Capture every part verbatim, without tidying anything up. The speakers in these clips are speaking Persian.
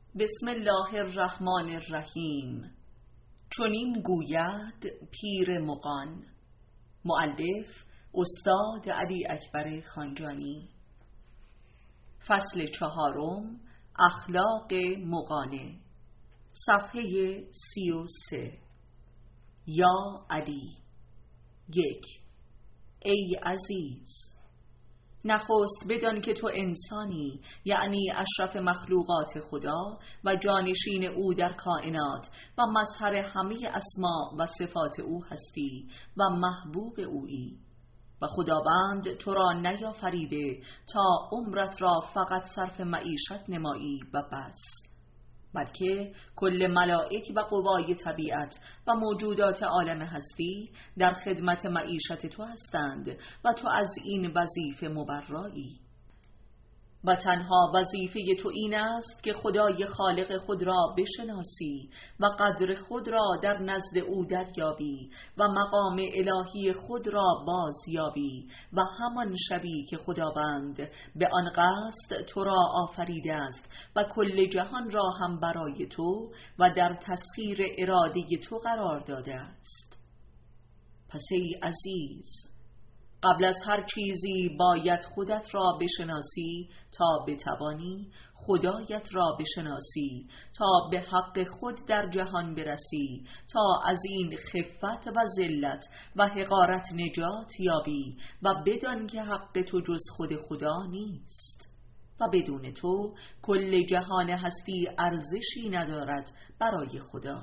بسم الله الرحمن الرحیم. چنین گوید پیر مغان. مؤلف استاد علی اکبر خانجانی. فصل چهارم، اخلاق مغانه. صفحه سی و سه. یا علی. یک. ای عزیز، نخست بدان که تو انسانی، یعنی اشرف مخلوقات خدا و جانشین او در کائنات و مظهر همه اسماء و صفات او هستی و محبوب اویی و خداوند تو را نیافریده تا عمرت را فقط صرف معیشت نمایی و بس، بلکه کل ملائک و قوای طبیعت و موجودات عالم هستی در خدمت معیشت تو هستند و تو از این وظیفه مبرایی. و تنها وظیفه تو این است که خدای خالق خود را بشناسی و قدر خود را در نزد او دریابی و مقام الهی خود را بازیابی و همان شبی که خداوند به آن قصد تو را آفریده است و کل جهان را هم برای تو و در تسخیر اراده تو قرار داده است. پس ای عزیز، قبل از هر چیزی باید خودت را بشناسی تا بتوانی خدایت را بشناسی، تا به حق خود در جهان برسی، تا از این خفت و ذلت و حقارت نجات یابی و بدان که حق تو جز خود خدا نیست و بدون تو کل جهان هستی ارزشی ندارد برای خدا.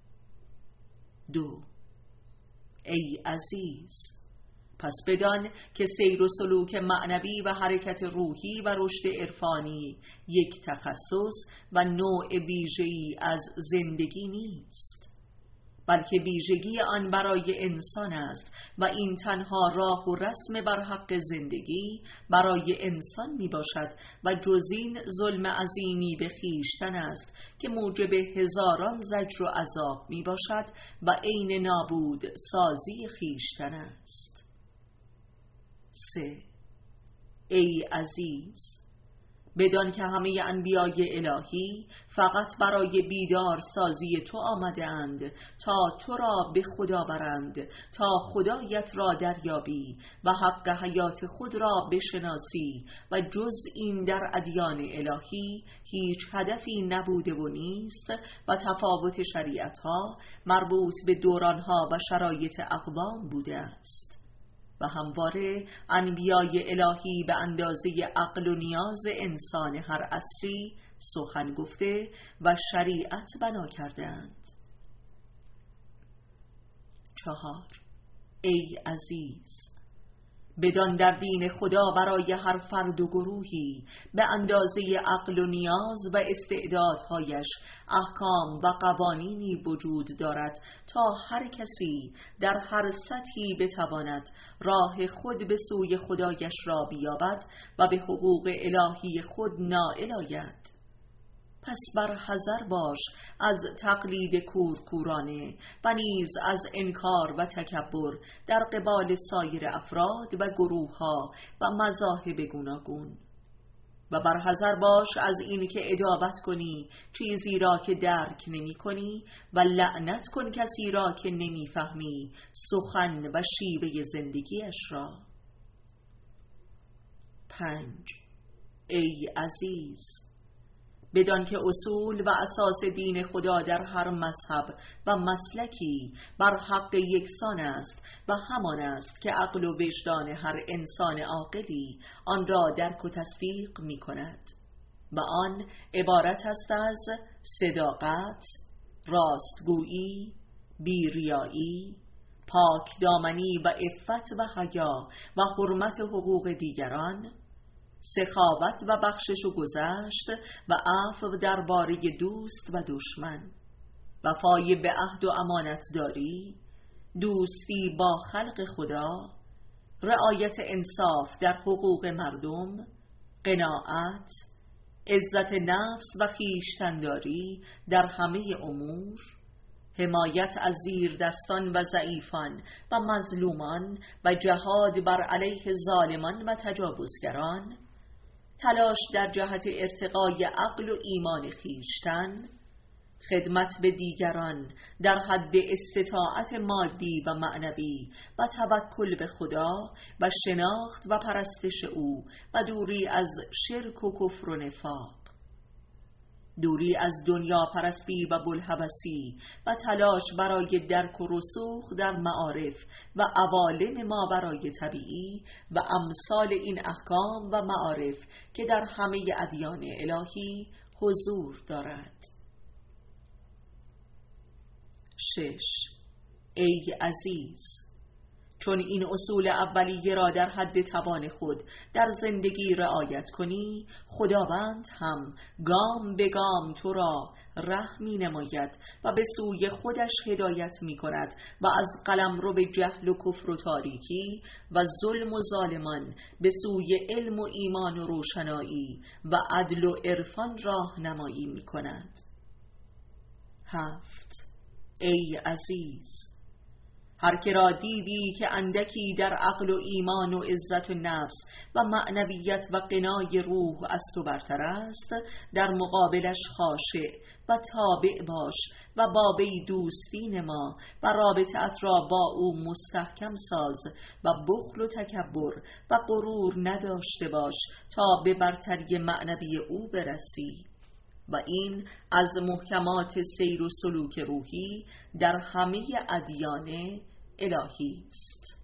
دو. ای عزیز، پس بدان که سیر و سلوک معنوی و حرکت روحی و رشد عرفانی یک تخصص و نوع ویژه‌ای از زندگی نیست، بلکه ویژگی آن برای انسان است و این تنها راه و رسم بر حق زندگی برای انسان می باشد و جز این ظلم عظیمی به خویشتن است که موجب هزاران زجر و عذاب می باشد و عین نابود سازی خویشتن است. سه. ای عزیز، بدان که همه انبیای الهی فقط برای بیدار سازی تو آمده اند تا تو را به خدا برند، تا خدایت را دریابی و حق حیات خود را بشناسی و جز این در ادیان الهی هیچ هدفی نبوده و نیست و تفاوت شریعتها مربوط به دورانها و شرایط اقوام بوده است و همواره انبیای الهی به اندازه عقل و نیاز انسان هر عصری سخن گفته و شریعت بنا کردند. چهار. ای عزیز، بدان در دین خدا برای هر فرد و گروهی به اندازه عقل و نیاز و استعدادهایش احکام و قوانینی وجود دارد تا هر کسی در هر سطحی بتواند راه خود به سوی خدایش را بیابد و به حقوق الهی خود نائل آید. پس بر حذر باش از تقلید کورکورانه و نیز از انکار و تکبر در قبال سایر افراد و گروه‌ها و مذاهب گوناگون و بر حذر باش از این که عداوت کنی چیزی را که درک نمی کنی و لعنت کن کسی را که نمی فهمی سخن و شیوه زندگیش را. پنج. ای عزیز، بدان که اصول و اساس دین خدا در هر مذهب و مسلکی بر حق یکسان است و همان است که عقل و وجدان هر انسان عاقلی آن را درک و تصدیق می کند و آن عبارت است از صداقت، راستگویی، بیریایی، پاک دامنی و عفت و حیا و حرمت حقوق دیگران، سخاوت و بخشش و گذشت و عفو درباره دوست و دشمن، وفای به عهد و امانت داری، دوستی با خلق خدا، رعایت انصاف در حقوق مردم، قناعت، عزت نفس و خویشتن‌داری در همه امور، حمایت از زیر دستان و ضعیفان و مظلومان و جهاد بر علیه ظالمان و تجاوزگران، تلاش در جهت ارتقای عقل و ایمان خویشتن، خدمت به دیگران در حد استطاعت مادی و معنوی و توکل به خدا و شناخت و پرستش او و دوری از شرک و کفر و نفاق، دوری از دنیا پرستی و بوالهوسی و تلاش برای درک و رسوخ در معارف و عوالم ماورای طبیعی و امثال این احکام و معارف که در همه ادیان الهی حضور دارد. شش. ای عزیز، چون این اصول اولیه را در حد توان خود در زندگی رعایت کنی، خداوند هم گام به گام تو را ره می نماید و به سوی خودش هدایت می کند و از قلمرو به جهل و کفر و تاریکی و ظلم و ظالمان به سوی علم و ایمان و روشنایی و عدل و عرفان راهنمایی می کند. هفت. ای عزیز، هر که را دیدی که اندکی در عقل و ایمان و عزت و نفس و معنویت و قنای روح از تو برتر است، در مقابلش خاشع و تابع باش و با وی دوستی نما و رابطه‌ات را با او مستحکم ساز و بخل و تکبر و غرور نداشته باش تا به برتری معنوی او برسی. و این از محکمات سیر و سلوک روحی در همه ادیان الهی است.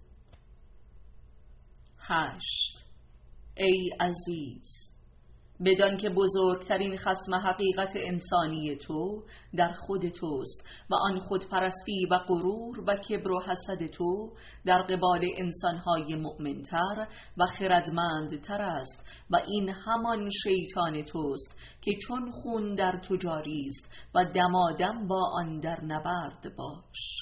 هشت. ای عزیز، بدان که بزرگترین خصم حقیقت انسانی تو در خود توست و آن خودپرستی و غرور و کبر و حسد تو در قبال انسانهای مؤمنتر و خردمندتر است و این همان شیطان توست که چون خون در تو جاری است و دمادم با آن در نبرد باش.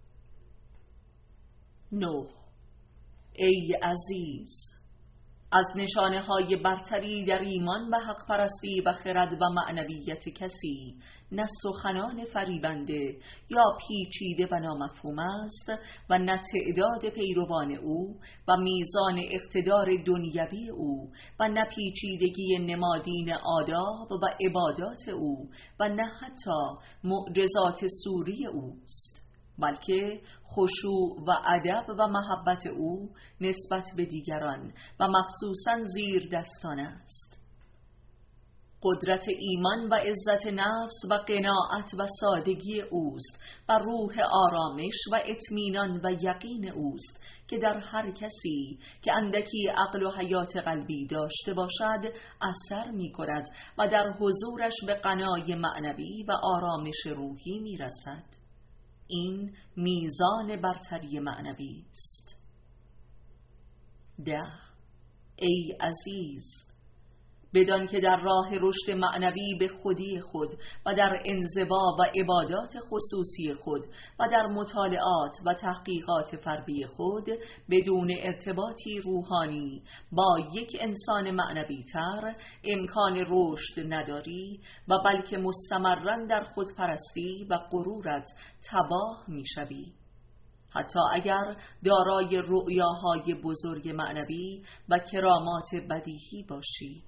نه. ای عزیز، از نشانه های برتری در ایمان و حق پرستی و خرد و معنویت کسی نه سخنان فریبنده یا پیچیده و نامفهوم است و نه تعداد پیروان او و میزان اقتدار دنیوی او و نه پیچیدگی نمادین آداب و عبادات او و نه حتی معجزات سوری اوست، بلکه خشوع و ادب و محبت او نسبت به دیگران و مخصوصاً زیر دستان است. قدرت ایمان و عزت نفس و قناعت و سادگی اوست و روح آرامش و اطمینان و یقین اوست که در هر کسی که اندکی عقل و حیات قلبی داشته باشد اثر می کند و در حضورش به قنای معنوی و آرامش روحی می رسد. این میزان برتری معنوی است. ده. ای عزیز، بدان که در راه رشد معنوی به خودی خود و در انزوا و عبادات خصوصی خود و در مطالعات و تحقیقات فردی خود بدون ارتباطی روحانی با یک انسان معنوی تر امکان رشد نداری و بلکه مستمراً در خودپرستی و غرورت تباه می‌شوی، حتی اگر دارای رؤیاهای بزرگ معنوی و کرامات بدیهی باشی.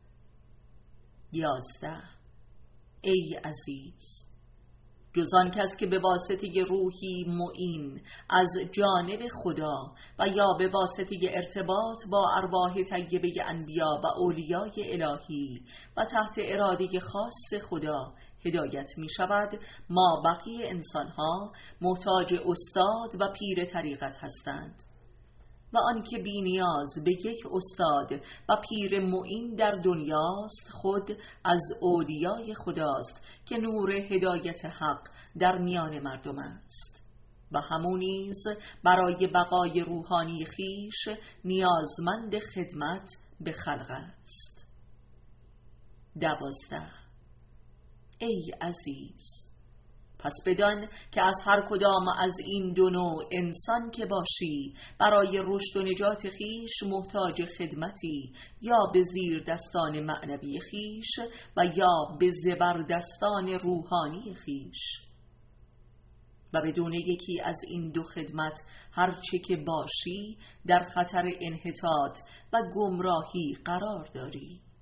یازده. ای عزیز، جز آن کس که به واسطه روحی معین از جانب خدا و یا به واسطه ارتباط با ارواح طیبه انبیا و اولیای الهی و تحت اراده خاص خدا هدایت می شود، ما بقیه انسانها محتاج استاد و پیر طریقت هستند و آن که بی نیاز به یک استاد و پیر معین در دنیاست خود از اولیای خداست که نور هدایت حق در میان مردم است و همون نیز برای بقای روحانی خیش نیازمند خدمت به خلق است. دوازده. ای عزیز، پس بدان که از هر کدام از این دو نوع انسان که باشی برای رشد و نجات خیش محتاج خدمتی یا به زیر دستان معنوی خیش و یا به زبر دستان روحانی خیش، و بدون یکی از این دو خدمت هر چه که باشی در خطر انحطاط و گمراهی قرار داری.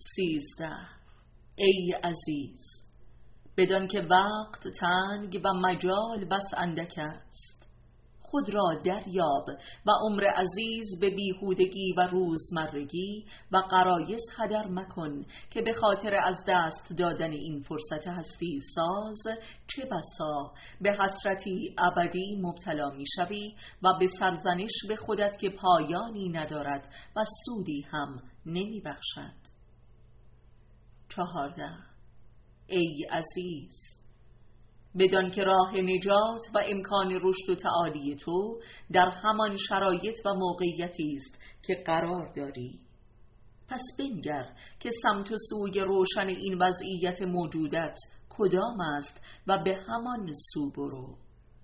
سیزده. ای عزیز، بدان که وقت تنگ و مجال بس اندک است، خود را دریاب و عمر عزیز به بیهودگی و روزمرگی و غرایز هدر مکن که به خاطر از دست دادن این فرصت هستی ساز چه بسا به حسرتی ابدی مبتلا می شوی و به سرزنش به خودت که پایانی ندارد و سودی هم نمی بخشد. چهارده. ای عزیز، بدان که راه نجات و امکان رشد و تعالی تو در همان شرایط و موقعیتی است که قرار داری. پس بنگر که سمت و سوی روشن این وضعیت موجودت کدام است و به همان سو برو.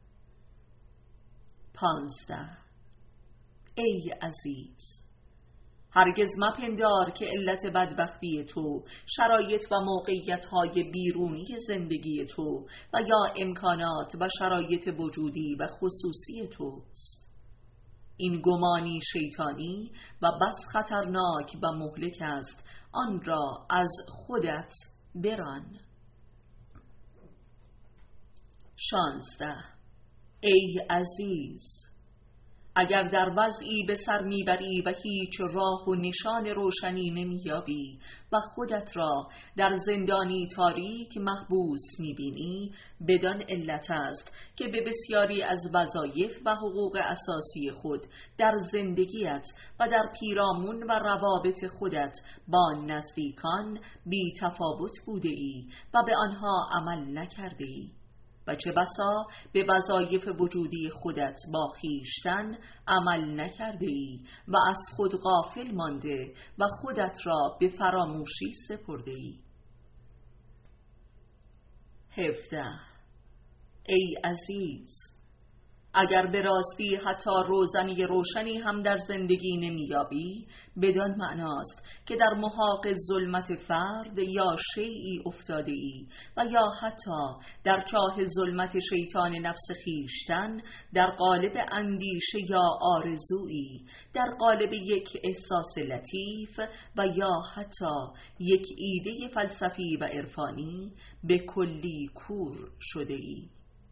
پانزده. ای عزیز، هرگز مپندار که علت بدبختی تو شرایط و موقعیت‌های بیرونی زندگی تو و یا امکانات و شرایط وجودی و خصوصی توست. این گمانی شیطانی و بس خطرناک و مهلک است، آن را از خودت بران. شانزده. ای عزیز، اگر در وضعی به سر میبری و هیچ راه و نشان روشنی نمیابی و خودت را در زندانی تاریک محبوس میبینی، بدان علت است که به بسیاری از وظایف و حقوق اساسی خود در زندگیت و در پیرامون و روابط خودت با نزدیکان بی تفاوت بوده ای و به آنها عمل نکرده ای و چه بسا به وظایف وجودی خودت با خویشتن عمل نکرده ای و از خود غافل مانده و خودت را به فراموشی سپرده ای. هفده. ای عزیز، اگر به راستی حتی روزنی روشنی هم در زندگی نمیابی، بدان معناست که در محاق ظلمت فرد یا شیئی افتاده ای و یا حتی در چاه ظلمت شیطان نفس خیشتن در قالب اندیشه یا آرزویی، در قالب یک احساس لطیف و یا حتی یک ایده فلسفی و عرفانی به کلی کور شده ای.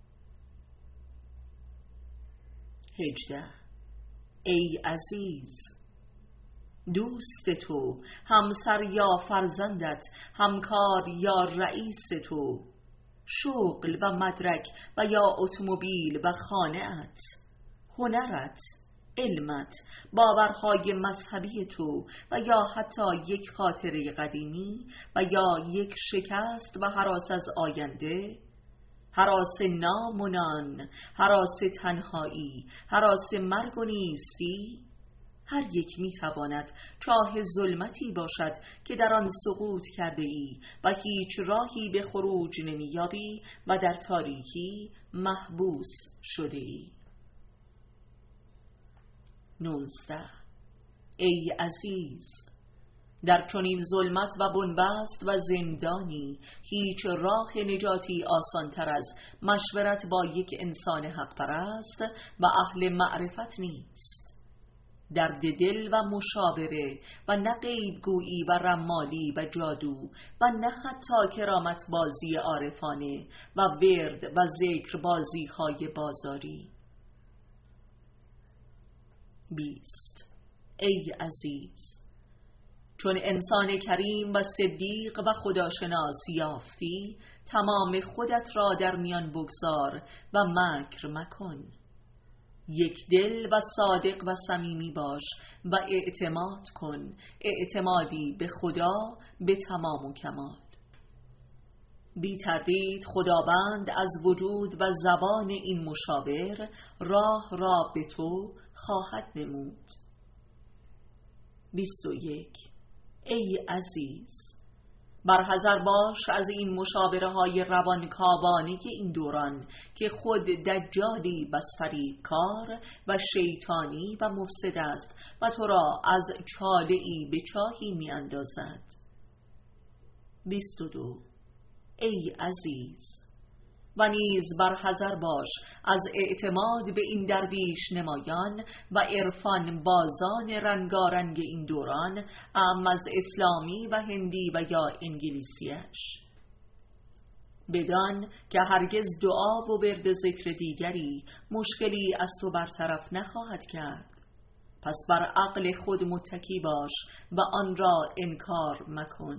هجده. ای عزیز، دوست تو، همسر یا فرزندت، همکار یا رئیس تو، شغل و مدرک و یا اتومبیل و خانه‌ات، هنرت، علمت، باورهای مذهبی تو و یا حتی یک خاطره قدیمی و یا یک شکست و هراس از آینده، هراس نام و نان، هراس تنهایی، هراس مرگ و نیستی، هر یک می تواند چاه ظلمتی باشد که در آن سقوط کرده ای و هیچ راهی به خروج نمی یابی و در تاریکی محبوس شده ای. نوزده. ای عزیز، در چنین ظلمت و بنبست و زندانی هیچ راه نجاتی آسانتر از مشورت با یک انسان حق پرست و اهل معرفت نیست. درد دل و مشاوره و نه غیب گویی و رمالی و جادو و نه حتی کرامت بازی عارفانه و ورد و ذکر بازی های بازاری. بیست. ای عزیز، چون انسان کریم و صدیق و خداشناس یافتی، تمام خودت را در میان بگذار و مکر مکن. یک دل و صادق و صمیمی باش و اعتماد کن، اعتمادی به خدا به تمام و کمال. بی تردید خداوند از وجود و زبان این مشاور راه را به تو خواهد نمود. بیست و یک. ای عزیز، برحذر باش از این مشاوره های روانکاوانه این دوران که خود دجالی بس فریبکار و شیطانی و مفسد است و تو را از چاله ای به چاهی می اندازد. بیست و دو. ای عزیز، و نیز بر حذر باش از اعتماد به این درویش نمایان و عرفان بازان رنگارنگ این دوران، اعم از اسلامی و هندی و یا انگلیسیش. بدان که هرگز دعا و ورد ذکر دیگری مشکلی از تو برطرف نخواهد کرد، پس بر عقل خود متکی باش و آن را انکار مکن.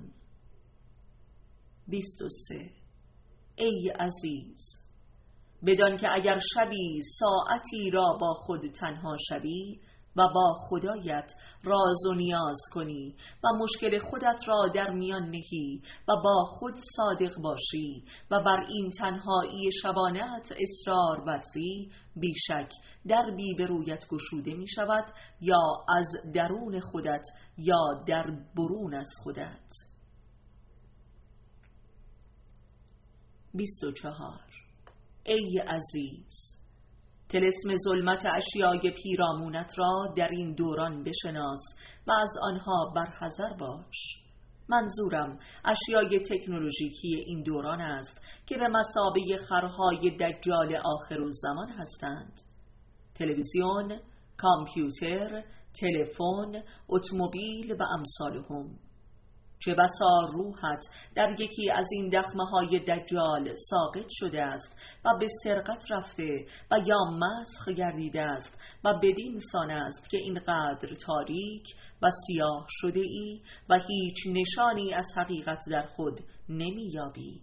بیست و سه. ای عزیز، بدان که اگر شبی ساعتی را با خود تنها شوی و با خدایت راز و نیاز کنی و مشکل خودت را در میان نهی و با خود صادق باشی و بر این تنهایی شبانه‌ات اصرار ورزی، بیشک دربی به رویت گشوده می شود، یا از درون خودت یا در برون از خودت. بیست و چهار. ای عزیز، طلسم ظلمت اشیای پیرامونت را در این دوران بشناس و از آنها برحذر باش. منظورم اشیای تکنولوژیکی این دوران است که به مثابه خرهای دجال آخرالزمان هستند: تلویزیون، کامپیوتر، تلفن، اتومبیل و امثالهم. چه بسا روحت در یکی از این دخمه‌های دجال ساقط شده است و به سرقت رفته و یا مسخ گردیده است و بدین سان است که اینقدر تاریک و سیاه شده ای و هیچ نشانی از حقیقت در خود نمی‌یابی.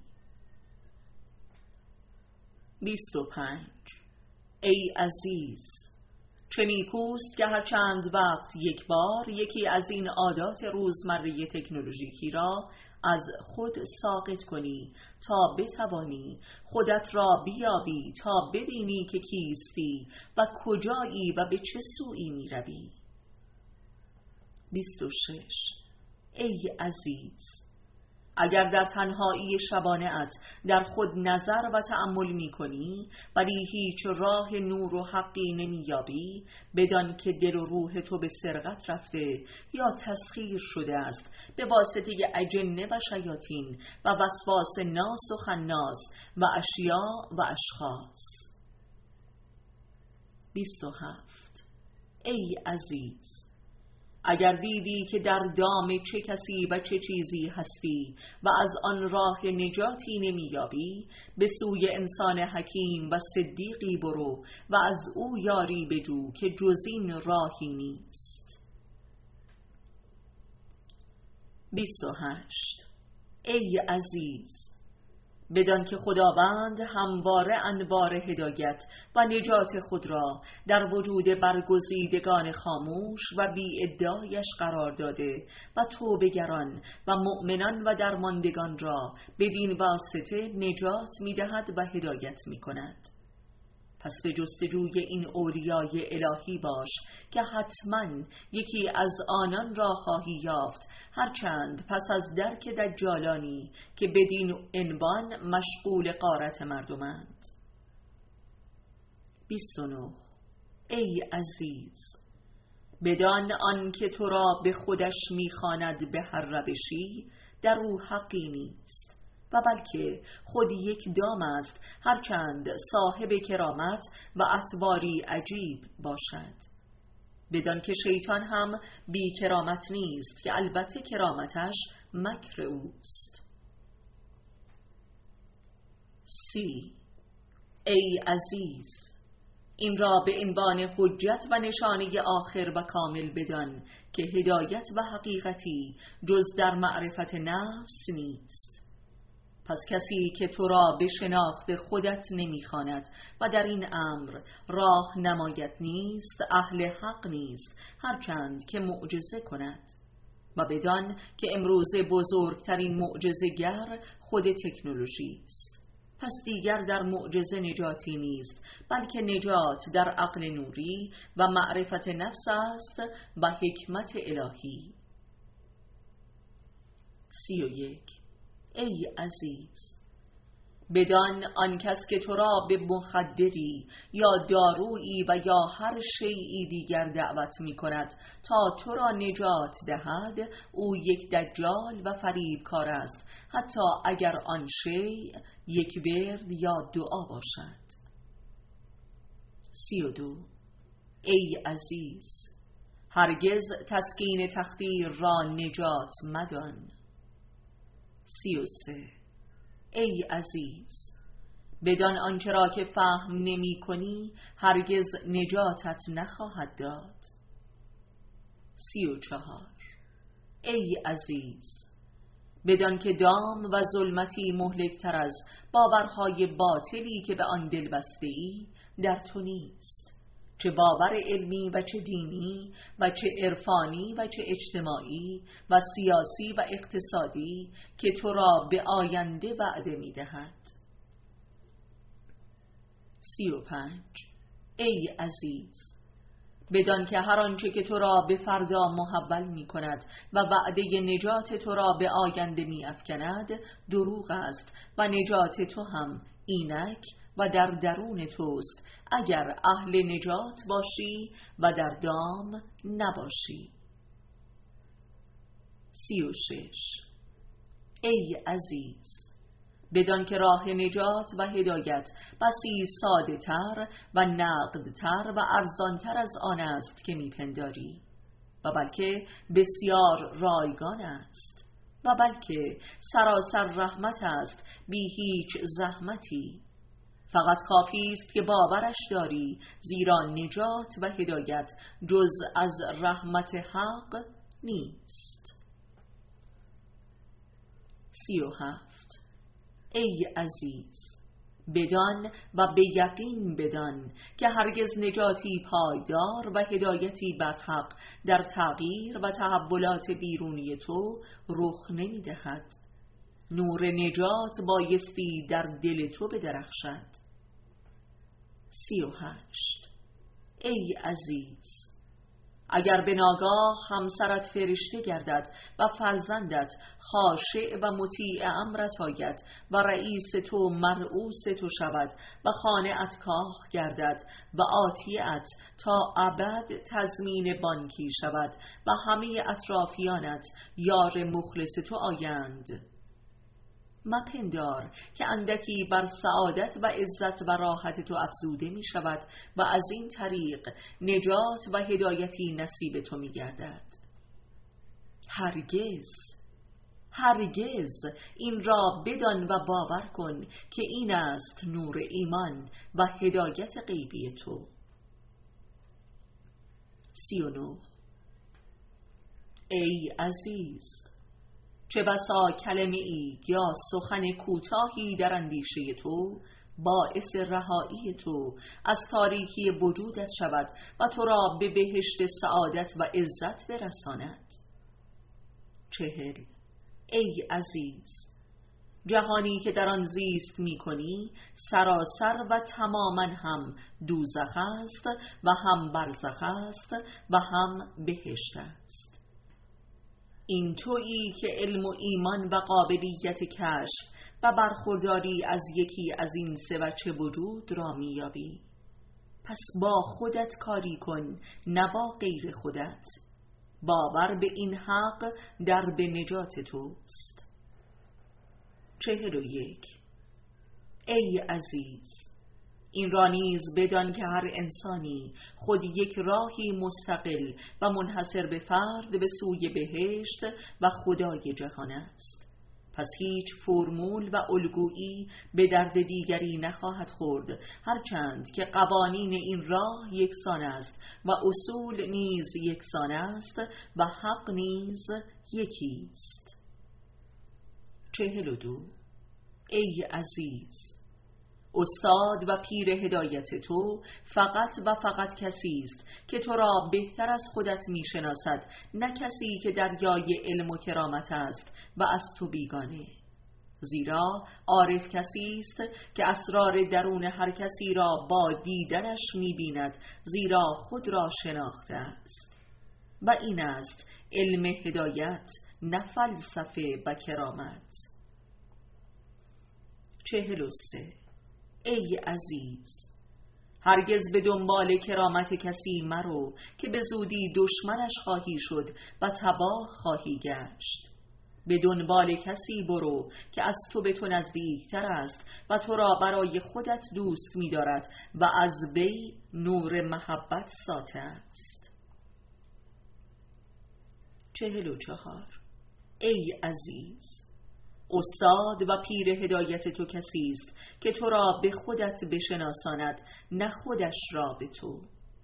بیست و پنج. ای عزیز، چه نیکوست که هر چند وقت یک بار یکی از این عادات روزمره تکنولوژیکی را از خود ساقط کنی تا بتوانی خودت را بیابی، تا ببینی که کیستی و کجایی و به چه سویی می روی. بیست و شش. ای عزیز، اگر در تنهایی شبانه‌ات در خود نظر و تأمل می کنی ولی هیچ راه نور و حقی نمی یابی، بدان که دل و روح تو به سرقت رفته یا تسخیر شده است به واسطه اجنه و شیاطین و وسواس ناس و خناس و اشیاء و اشخاص. بیست و هفت. ای عزیز، اگر دیدی که در دام چه کسی و چه چیزی هستی و از آن راه نجاتی نمیابی، به سوی انسان حکیم و صدیقی برو و از او یاری بجو که جز این راهی نیست. بیست و هشت. ای عزیز، بدان که خداوند همواره انوار هدایت و نجات خود را در وجود برگزیدگان خاموش و بی ادعایش قرار داده و توبه‌گران و مؤمنان و درماندگان را بدین واسطه نجات می دهد و هدایت می کند. پس به جستجوی این اولیای الهی باش که حتما یکی از آنان را خواهی یافت، هرچند پس از درک دجالانی که بدین عنوان مشغول غارت مردمند. بیست و نه. ای عزیز، بدان آن که تو را به خودش میخواند به هر روشی، در او حقی نیست و بلکه خود یک دام است، هرچند صاحب کرامت و اطواری عجیب باشد. بدان که شیطان هم بی کرامت نیست که البته کرامتش مکر اوست. سی. ای عزیز، این را به عنوان حجت و نشانه آخر و کامل بدان که هدایت و حقیقتی جز در معرفت نفس نیست. پس کسی که تو را به شناخت خودت نمیخواند و در این امر راه نمایت نیست، اهل حق نیست، هرچند که معجزه کند. و بدان که امروزه بزرگترین معجزه‌گر خود تکنولوژی است. پس دیگر در معجزه نجاتی نیست، بلکه نجات در عقل نوری و معرفت نفس است و حکمت الهی. سی و یک. ای عزیز، بدان آن کس که تو را به مخدری یا دارویی و یا هر شیئی دیگر دعوت می کند تا تو را نجات دهد، او یک دجال و فریبکار است، حتی اگر آن شیء یک ورد یا دعا باشد. سی و دو. ای عزیز، هرگز تسکین تقدیر را نجات مدان. سی و سه. ای عزیز، بدان آنچه را که فهم نمی کنی هرگز نجاتت نخواهد داد. سی و چهار. ای عزیز، بدان که دام و ظلمتی مهلکتر از باورهای باطلی که به آن دل بسته ای در تو نیست، چه باور علمی و چه دینی و چه عرفانی و چه اجتماعی و سیاسی و اقتصادی که تو را به آینده وعده می دهد. سی و پنج. ای عزیز، بدان که هر آنچه که تو را به فردا محول می کند و وعده نجات تو را به آینده می افکند دروغ است و نجات تو هم اینک و در درون توست اگر اهل نجات باشی و در دام نباشی. سی و شش. ای عزیز، بدان که راه نجات و هدایت بسی ساده تر و نقدتر و ارزانتر از آن است که میپنداری و بلکه بسیار رایگان است و بلکه سراسر رحمت است بی هیچ زحمتی. فقط کافی است که باورش داری، زیرا نجات و هدایت جز از رحمت حق نیست. سی و هفت. ای عزیز، بدان و به یقین بدان که هرگز نجاتی پایدار و هدایتی بر حق در تغییر و تحولات بیرونی تو رخ نمی دهد. نور نجات بایستی در دل تو بدرخشد. سی و هشت. ای عزیز، اگر به ناگاه همسرت فرشته گردد و فرزندت خاشع و مطیع امرت آید و رئیس تو مرؤوس تو شود و خانه‌ات کاخ گردد و آتیه‌ات تا ابد تضمین بانکی شود و همه اطرافیانت یار مخلص تو آیند، مپندار که اندکی بر سعادت و عزت و راحت تو افزوده می شود و از این طریق نجات و هدایتی نصیب تو می گردد. هرگز هرگز این را بدان و باور کن که این است نور ایمان و هدایت غیبی تو. سی و نه. ای عزیز، چه بسا کلمه ای یا سخن کوتاهی در اندیشه تو باعث رهایی تو از تاریکی وجودت شود و تو را به بهشت سعادت و عزت برساند. چهل. ای عزیز، جهانی که در آن زیست می کنی سراسر و تماما هم دوزخ است و هم برزخ است و هم بهشت است. این تویی که علم و ایمان و قابلیت کشف و برخورداری از یکی از این سه وجه وجود را میابی. پس با خودت کاری کن، نه با غیر خودت. باور به این حق در به نجات توست. چهل و یک. ای عزیز، این را نیز بدان که هر انسانی خود یک راهی مستقل و منحصر به فرد به سوی بهشت و خدای جهان است. پس هیچ فرمول و الگویی به درد دیگری نخواهد خورد، هرچند که قوانین این راه یکسان است و اصول نیز یکسان است و حق نیز یکی است. چهل و دو. ای عزیز، استاد و پیر هدایت تو فقط و فقط کسی است که تو را بهتر از خودت می شناسد، نه کسی که دریای علم و کرامت است و از تو بیگانه. زیرا عارف کسی است که اسرار درون هر کسی را با دیدنش می بیند، زیرا خود را شناخته است. و این است علم هدایت، نه فلسفه و کرامت. چهل و سه. ای عزیز، هرگز به دنبال کرامت کسی مرو که به زودی دشمنش خواهی شد و تباه خواهی گشت. به دنبال کسی برو که از تو به تو نزدیکتر است و تو را برای خودت دوست می دارد و از وی نور محبت ساطع است. چهل و چهار. ای عزیز، استاد و پیر هدایت تو کسی است که تو را به خودت بشناساند، نه خودش را به تو.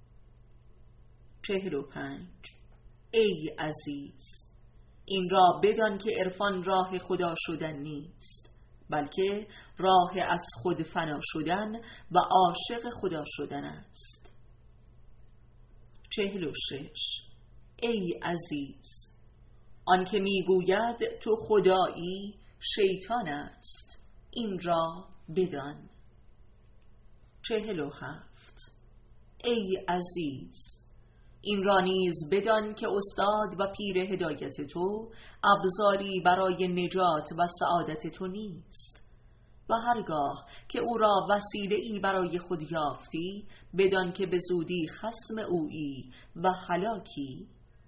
چهل و پنج. ای عزیز، این را بدان که عرفان راه خدا شدن نیست، بلکه راه از خود فنا شدن و عاشق خدا شدن است. چهل و شش. ای عزیز، آن که میگوید تو خدایی شیطان است، این را بدان. چهل و هفت. ای عزیز، این را نیز بدان که استاد و پیر هدایت تو ابزاری برای نجات و سعادت تو نیست و هرگاه که او را وسیله‌ای برای خود یافتی، بدان که به زودی خصم اویی و هلاکی.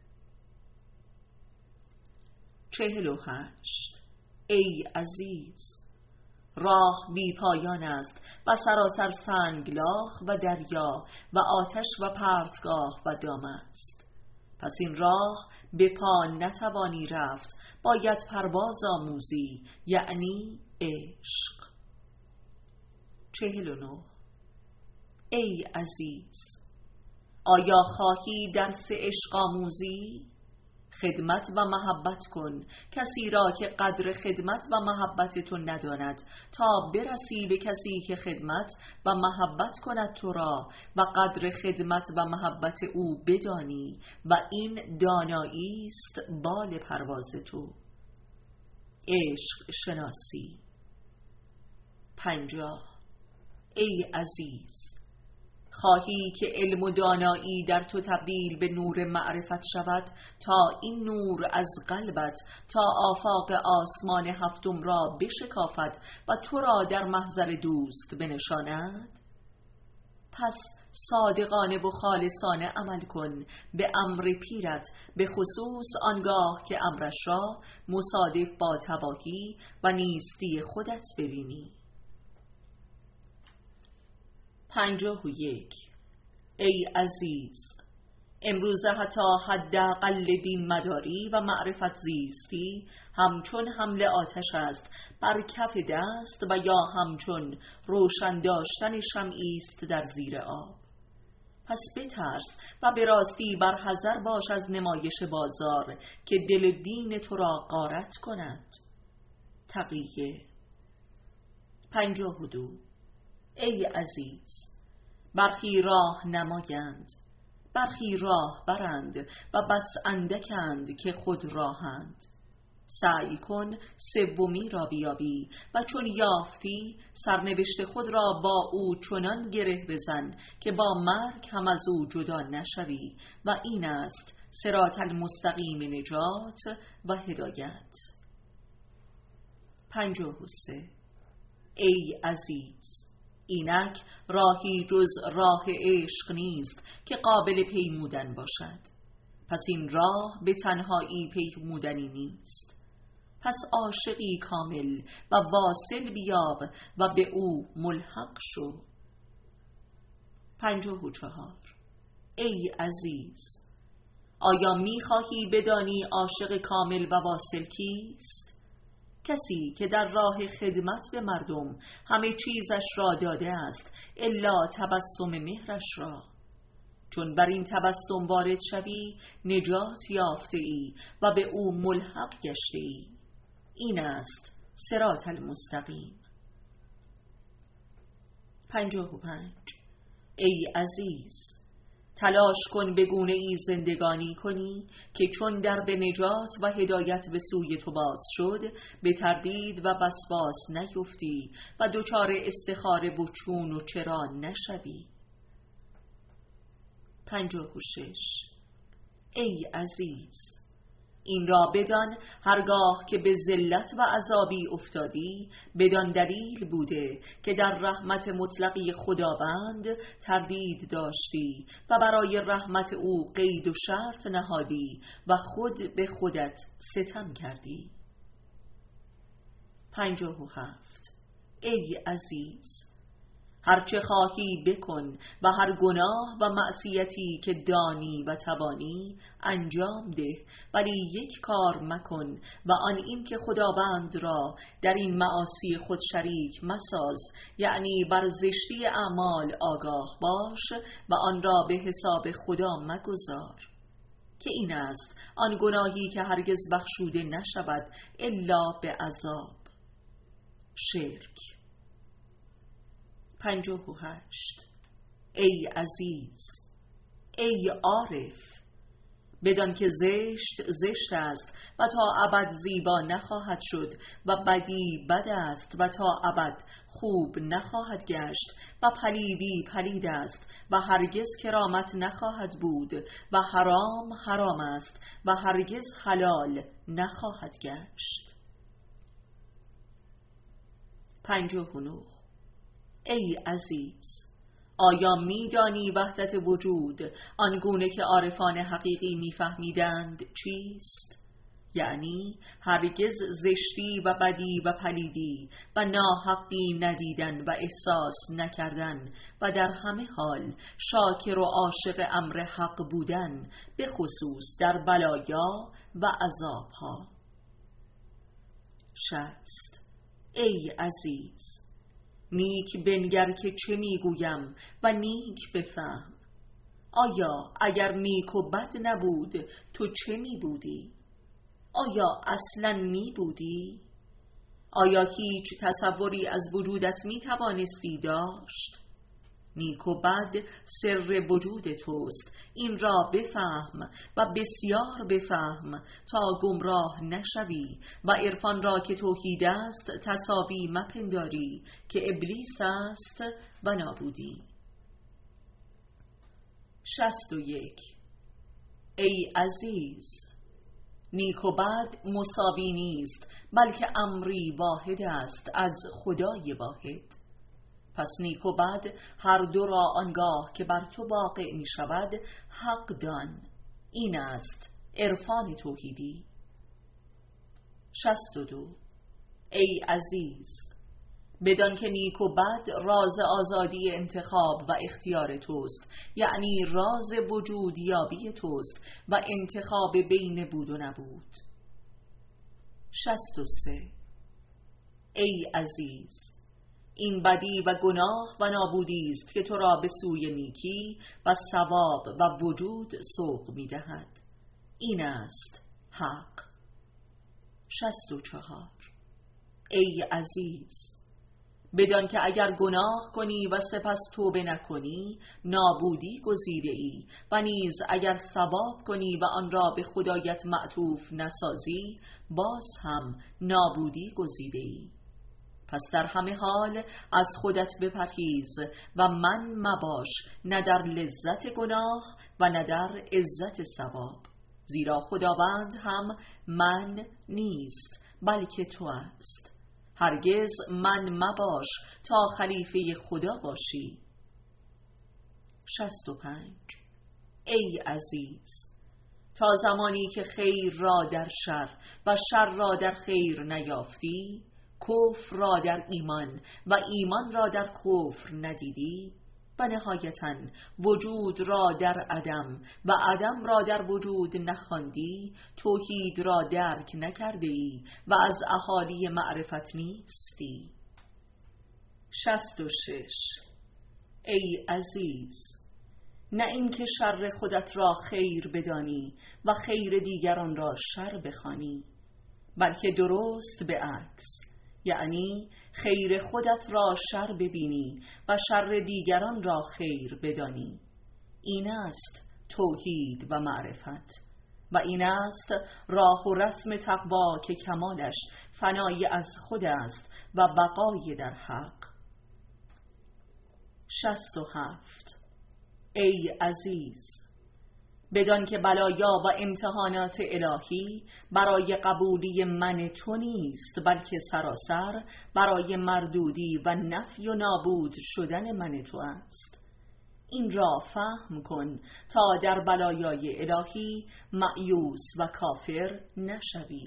چهل و هشت. ای عزیز، راه بی پایان است و سراسر سنگلاخ و دریا و آتش و پرتگاه و دام است. پس این راه به پا نتوانی رفت، باید پرواز آموزی، یعنی عشق. چهل و نه. ای عزیز، آیا خواهی درس عشق آموزی؟ خدمت و محبت کن کسی را که قدر خدمت و محبت تو نداند، تا برسی به کسی که خدمت و محبت کند تو را و قدر خدمت و محبت او بدانی و این دانایی است بال پرواز تو. عشق شناسی. پنجاه. ای عزیز، خواهی که علم و دانایی در تو تبدیل به نور معرفت شود، تا این نور از قلبت تا آفاق آسمان هفتم را بشکافد و تو را در محضر دوست بنشاند؟ پس صادقانه و خالصانه عمل کن به امر پیرت، به خصوص آنگاه که امرش را مصادف با تباهی و نیستی خودت ببینی. پنجاه و یک. ای عزیز، امروزه حتی حداقل دین مداری و معرفت زیستی همچون حمل آتش است بر کف دست و یا همچون روشن داشتن شمعی است در زیر آب. پس بترس و به راستی بر حذر باش از نمایش بازار که دل دین تو را غارت کند. تقیه. پنجاه و دو. ای عزیز، برخی راه نمایند، برخی راه برند و بس اندکند که خود راهند. سعی کن سومی را بیابی و چون یافتی سرنوشت خود را با او چنان گره بزن که با مرگ هم از او جدا نشوی و این است صراط المستقیم نجات و هدایت. پنجاه و سه. ای عزیز، اینک راهی جز راه عشق نیست که قابل پیمودن باشد. پس این راه به تنهایی پیمودنی نیست. پس عاشقی کامل و واصل بیاب و به او ملحق شو. پنجاه و چهار. ای عزیز، آیا می‌خواهی بدانی عاشق کامل و واصل کیست؟ کسی که در راه خدمت به مردم همه چیزش را داده است الا تبسم مهرش را. چون بر این تبسم وارد شوی نجات یافته ای و به او ملحق گشته ای. این است صراط المستقیم. پنجاه و پنج. ای عزیز، تلاش کن به گونه ای زندگانی کنی که چون در به نجات و هدایت به سوی تو باز شد به تردید و وسواس نیفتی و دچار استخاره و چون و چرا نشوی. پنجاه و شش. ای عزیز، این را بدان هرگاه که به ذلت و عذابی افتادی، بدان دلیل بوده که در رحمت مطلقی خداوند تردید داشتی و برای رحمت او قید و شرط نهادی و خود به خودت ستم کردی. پنجاه و هفت. ای عزیز، هرچه خواهی بکن و هر گناه و معصیتی که دانی و توانی انجام ده، ولی یک کار مکن و آن این که خداوند را در این معاصی خود شریک مساز، یعنی بر زشتی اعمال آگاه باش و آن را به حساب خدا مگذار، که این است آن گناهی که هرگز بخشوده نشود الا به عذاب: شرک. پنجاه و هشت. ای عزیز، ای عارف، بدان که زشت زشت است و تا ابد زیبا نخواهد شد و بدی بد است و تا ابد خوب نخواهد گشت و پلیدی پلید است و هرگز کرامت نخواهد بود و حرام حرام است و هرگز حلال نخواهد گشت. پنجاه و نه. ای عزیز، آیا می‌دانی وحدت وجود آنگونه که عارفان حقیقی می‌فهمیدند چیست؟ یعنی هرگز زشتی و بدی و پلیدی و ناحقی ندیدن و احساس نکردن و در همه حال شاکر و عاشق امر حق بودن، به خصوص در بلایا و عذابها. شصت. ای عزیز، نیک بنگر که چه میگویم و نیک بفهم. آیا اگر نیک و بد نبود تو چه میبودی؟ آیا اصلا میبودی؟ آیا هیچ تصوری از وجودت میتوانستی داشت؟ نیک و بد سر وجود توست، این را بفهم و بسیار بفهم تا گمراه نشوی و عرفان را که توحید است تساوی مپنداری که ابلیس است و نابودی. شصت و یک. ای عزیز، نیک و بد مساوی نیست، بلکه امری واحد است از خدای واحد. پس نیک و بد هر دو را آنگاه که بر تو واقع می شود حق دان. این است عرفان توحیدی. شصت و دو. ای عزیز، بدان که نیک و بد راز آزادی انتخاب و اختیار توست، یعنی راز وجود یابی توست و انتخاب بین بود و نبود. شصت و سه. ای عزیز، این بدی و گناه و نابودی است که تو را به سوی نیکی و ثواب و وجود سوق می دهد. این است حق. شصت و چهار. ای عزیز، بدان که اگر گناه کنی و سپس توبه نکنی نابودی گزیده ای و نیز اگر ثواب کنی و آن را به خدایت معطوف نسازی باز هم نابودی گزیده ای. پس در همه حال از خودت بپرهیز و من مباش، نه در لذت گناه و نه در عزت ثواب، زیرا خداوند هم من نیست بلکه تو است. هرگز من مباش تا خلیفه خدا باشی. شصت و پنج. ای عزیز، تا زمانی که خیر را در شر و شر را در خیر نیافتی، کفر را در ایمان و ایمان را در کفر ندیدی و نهایتاً وجود را در عدم و عدم را در وجود نخواندی، توحید را درک نکرده ای و از اهالی معرفت نیستی. شصت و شش. ای عزیز، نه اینکه شر خودت را خیر بدانی و خیر دیگران را شر بخوانی، بلکه درست به عکس، یعنی خیر خودت را شر ببینی و شر دیگران را خیر بدانی. این است توحید و معرفت و این است راه و رسم تقوا که کمالش فنای از خود است و بقای در حق. شصت و هفت. ای عزیز، بدان که بلایا و امتحانات الهی برای قبولی من تو نیست، بلکه سراسر برای مردودی و نفی و نابود شدن من تو است. این را فهم کن تا در بلایای الهی مأیوس و کافر نشوی.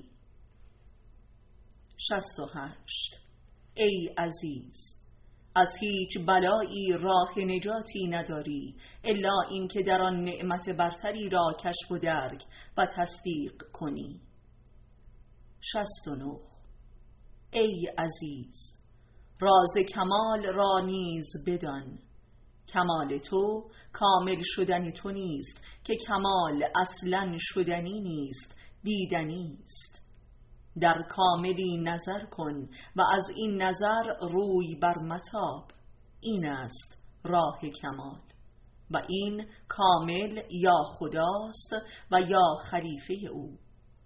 شصت و هشت. ای عزیز، از هیچ بلایی راه نجاتی نداری الا این که در آن نعمت برتری را کشف و درک و تصدیق کنی. شصت و نه. ای عزیز، راز کمال را نیز بدان. کمال تو کامل شدن تو نیست که کمال اصلا شدنی نیست، دیدنی است. در کاملی نظر کن و از این نظر روی بر متاب. این است راه کمال و این کامل یا خداست و یا خلیفه او.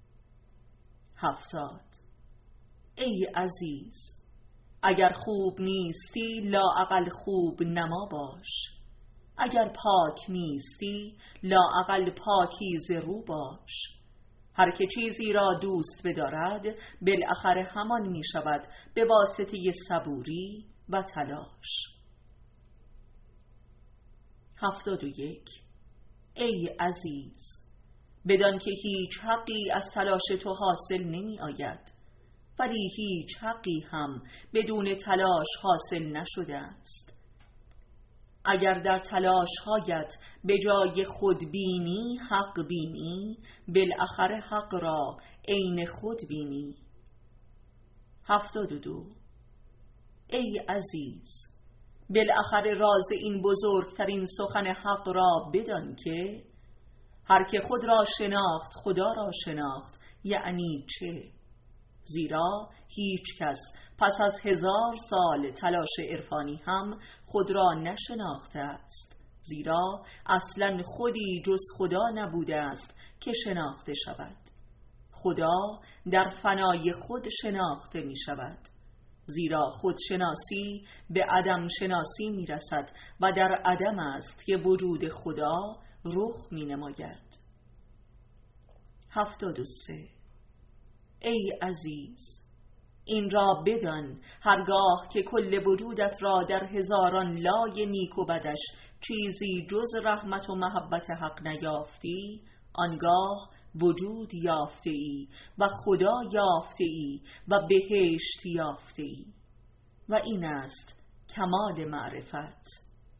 هفتاد. ای عزیز، اگر خوب نیستی لااقل خوب نما باش. اگر پاک نیستی لااقل پاکیزه رو باش. هر که چیزی را دوست بدارد بالاخره همان می شود به واسطه صبوری و تلاش. هفتاد و یک. ای عزیز، بدان که هیچ حقی از تلاش تو حاصل نمی آید، ولی هیچ حقی هم بدون تلاش حاصل نشده است. اگر در تلاش هایت به جای خود بینی حق بینی، بالاخره حق را عین خود بینی. هفتاد و دو. ای عزیز، بالاخره راز این بزرگترین سخن حق را بدان که هر که خود را شناخت خدا را شناخت. یعنی چه؟ زیرا هیچ کس پس از هزار سال تلاش عرفانی هم خود را نشناخته است، زیرا اصلا خودی جز خدا نبوده است که شناخته شود. خدا در فنای خود شناخته می شود، زیرا خودشناسی به عدم شناسی می رسد و در عدم است که وجود خدا رخ می نماید. هفتاد و سه. ای عزیز، این را بدان هرگاه که کل وجودت را در هزاران لای نیک و بدش چیزی جز رحمت و محبت حق نیافتی، آنگاه وجود یافته ای و خدا یافته ای و بهشت یافته ای و این است کمال معرفت.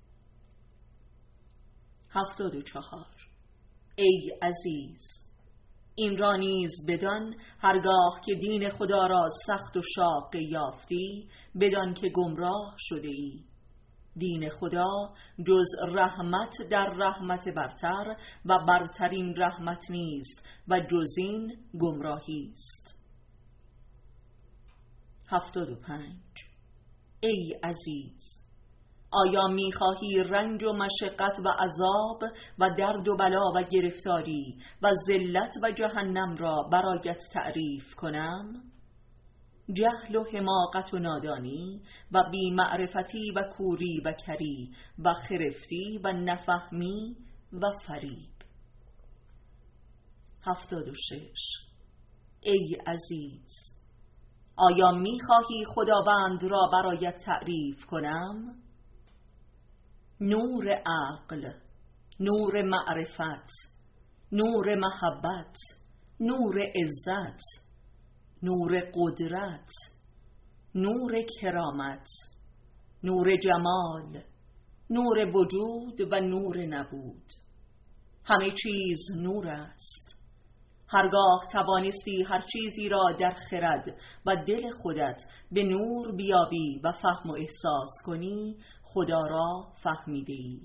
هفتاد و چهار. ای عزیز، این را نیز بدان هرگاه که دین خدا را سخت و شاق یافتی، بدان که گمراه شده ای. دین خدا جز رحمت در رحمت برتر و برترین رحمت نیست و جز این گمراهی است. هفتاد و پنج. ای عزیز، آیا می‌خواهی رنج و مشقت و عذاب و درد و بلا و گرفتاری و ذلت و جهنم را برایت تعریف کنم؟ جهل و حماقت و نادانی و بی‌معرفتی و کوری و کری و خرفتی و نفهمی و فریب. هفتاد و شش. ای عزیز، آیا می‌خواهی خداوند را برایت تعریف کنم؟ نور عقل، نور معرفت، نور محبت، نور عزت، نور قدرت، نور کرامت، نور جمال، نور وجود و نور نبود. همه چیز نور است. هرگاه توانستی هر چیزی را در خرد و دل خودت به نور بیابی و فهم و احساس کنی، خدا را فهمیدی.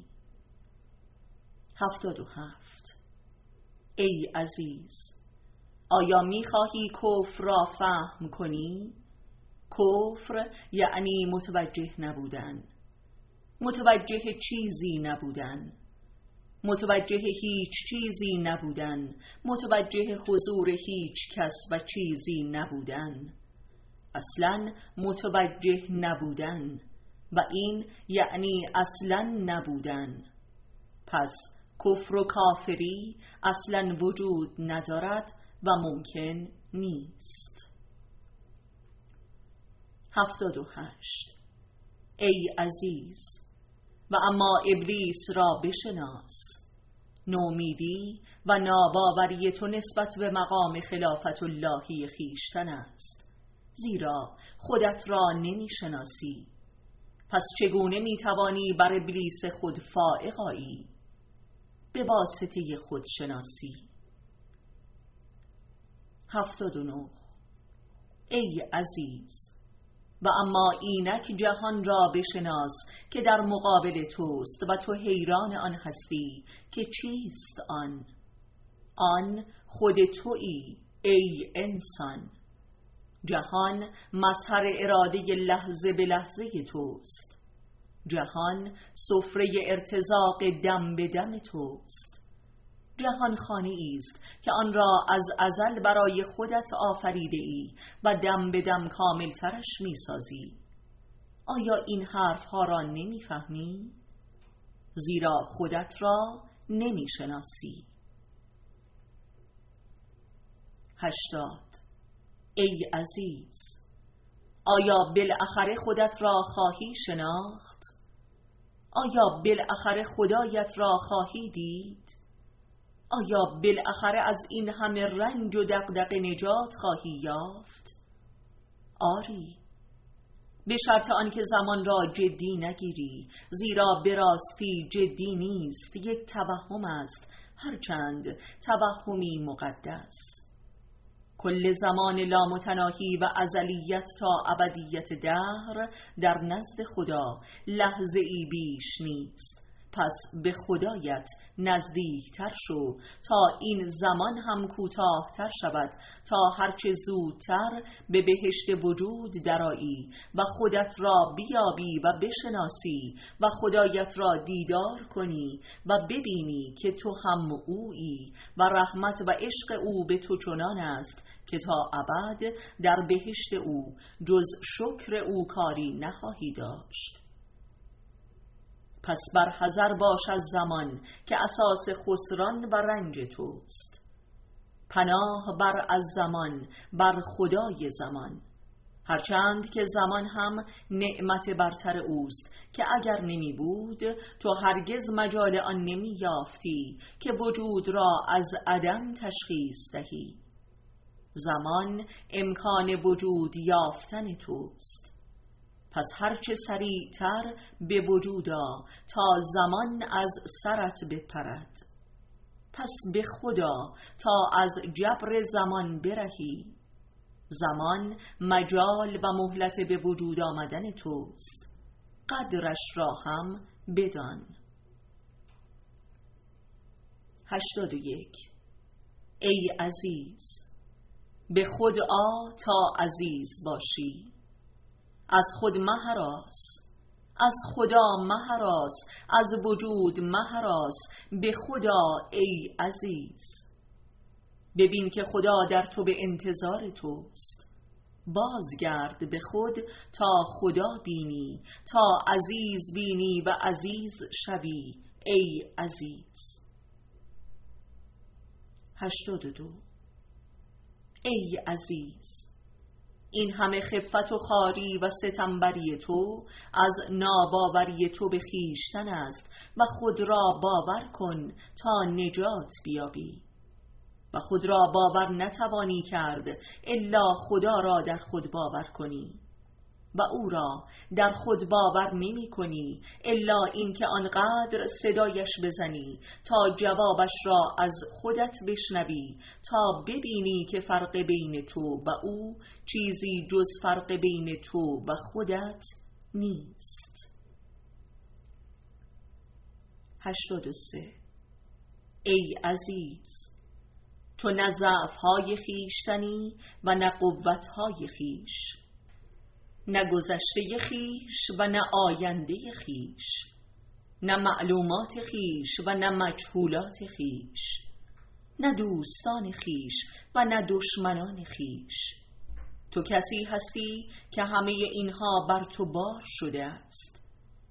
هفتاد و هفت. ای عزیز، آیا می‌خواهی کفر را فهم کنی؟ کفر یعنی متوجه نبودن، متوجه چیزی نبودن، متوجه هیچ چیزی نبودن، متوجه حضور هیچ کس و چیزی نبودن، اصلا متوجه نبودن و این یعنی اصلا نبودن. پس کفر و کافری اصلا وجود ندارد و ممکن نیست. هفتاد و هشت. ای عزیز، و اما ابلیس را بشناس. نومیدی و ناباوری تو نسبت به مقام خلافت اللهی خویشتن است، زیرا خودت را نمیشناسی. پس چگونه میتوانی بر ابلیس خود فائق آیی؟ به واسطه خودشناسی. هفتاد و نه. ای عزیز، و اما اینک جهان را بشناس که در مقابل توست و تو حیران آن هستی که چیست آن؟ آن خود تویی ای انسان. جهان مظهر اراده لحظه به لحظه توست. جهان سفره ارتزاق دم به دم توست. جهان خانه است که آن را از ازل برای خودت آفریده ای و دم به دم کامل ترش می سازی. آیا این حرف ها را نمی فهمی؟ زیرا خودت را نمی شناسی. هشتاد. ای عزیز، آیا بالاخره خودت را خواهی شناخت؟ آیا بالاخره خدایت را خواهی دید؟ آیا بالاخره از این همه رنج و دغدغه نجات خواهی یافت؟ آری، به شرط آنکه زمان را جدی نگیری، زیرا به راستی جدی نیست، یک توهم است، هرچند توهمی مقدس. کل زمان لامتناهی و ازلیت تا ابدیت دهر در نزد خدا لحظه ای بیش نیست. پس به خدایت نزدیکتر شو تا این زمان هم کوتاه‌تر شود، تا هرچه زودتر به بهشت وجود درآیی و خودت را بیابی و بشناسی و خدایت را دیدار کنی و ببینی که تو هم اویی و رحمت و عشق او به تو چنان است که تا ابد در بهشت او جز شکر او کاری نخواهی داشت. پس بر حذر باش از زمان که اساس خسران و رنج توست. پناه بر از زمان بر خدای زمان، هرچند که زمان هم نعمت برتر اوست که اگر نمی بود تو هرگز مجال آن نمی یافتی که وجود را از عدم تشخیص دهی. زمان امکان وجود یافتن توست. پس هرچه سریعتر به وجود آ تا زمان از سرت بپرد. پس به خدا تا از جبر زمان برهی. زمان مجال و مهلت به وجود آمدن توست، قدرش را هم بدان. هشتاد و یک. ای عزیز، به خود آ تا عزیز باشی. از خود مهراس، از خدا مهراس، از وجود مهراس، به خدا ای عزیز. ببین که خدا در تو به انتظار توست. بازگرد به خود تا خدا بینی، تا عزیز بینی و عزیز شوی ای عزیز. هشتاد و دو. ای عزیز، این همه خفت و خواری و ستمبری تو از ناباوری تو به خویشتن است و خود را باور کن تا نجات بیابی. و خود را باور نتوانی کرد الا خدا را در خود باور کنی، و او را در خود باور نمی کنی الا اینکه آنقدر صدایش بزنی تا جوابش را از خودت بشنوی، تا ببینی که فرق بین تو و او چیزی جز فرق بین تو و خودت نیست. هشتاد و سه. ای عزیز، تو نه ضعف‌های خویشتنی و نه قوت‌های خویش، نه گذشته خویش و نه آینده خویش، نه معلومات خویش و نه مجهولات خویش، نه دوستان خویش و نه دشمنان خویش. تو کسی هستی که همه اینها بر تو بار شده است.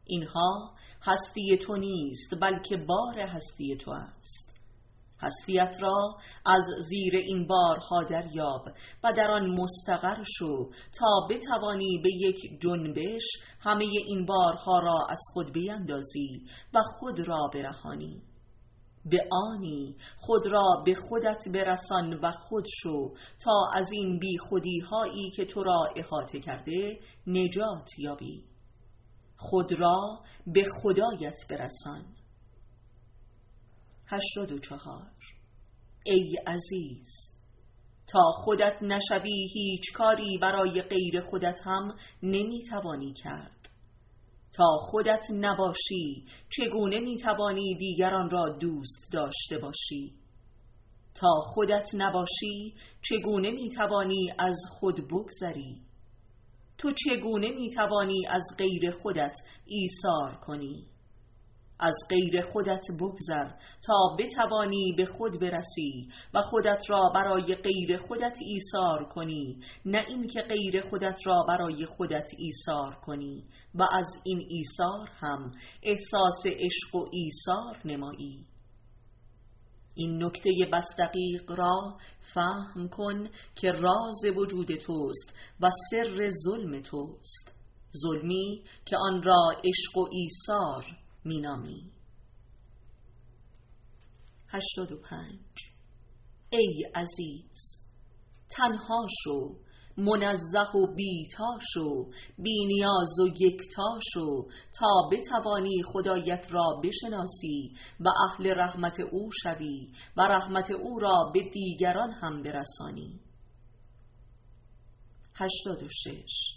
اینها هستی تو نیست، بلکه بار هستی تو است. هستیت را از زیر این بارها دریاب و در آن مستقر شو تا بتوانی به یک جنبش همه این بارها را از خود بیندازی و خود را برهانی. به آنی خود را به خودت برسان و خود شو تا از این بی خودی هایی که تو را احاطه کرده نجات یابی. خود را به خدایت برسان. هشتاد و چهار. ای عزیز، تا خودت نشوی هیچ کاری برای غیر خودت هم نمیتوانی کرد. تا خودت نباشی چگونه میتوانی دیگران را دوست داشته باشی؟ تا خودت نباشی چگونه میتوانی از خود بگذری؟ تو چگونه میتوانی از غیر خودت ایثار کنی؟ از غیر خودت بگذر تا بتوانی به خود برسی و خودت را برای غیر خودت ایثار کنی، نه اینکه غیر خودت را برای خودت ایثار کنی و از این ایثار هم احساس عشق و ایثار نمایی. این نکته بس دقیق را فهم کن که راز وجود توست و سر ظلم توست، ظلمی که آن را عشق و ایثار مینامی. هشتاد و پنج. ای عزیز، تنها شو، منزه و بیتا شو، بی نیاز و یکتا شو تا بتوانی خدایت را بشناسی و اهل رحمت او شوی و رحمت او را به دیگران هم برسانی. هشتاد و شش.